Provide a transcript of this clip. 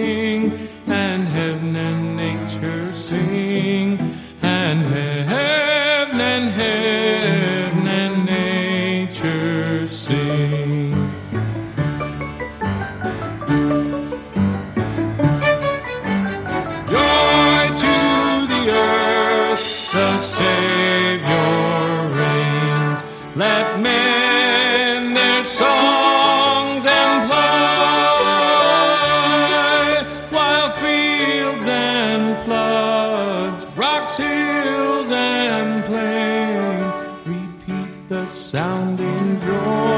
sing, and heaven and nature sing, and heaven and nature sing. Joy to the earth, the Savior reigns. Let men their songs employ, while fields and floods, rocks, hills, and plains repeat the sounding joy.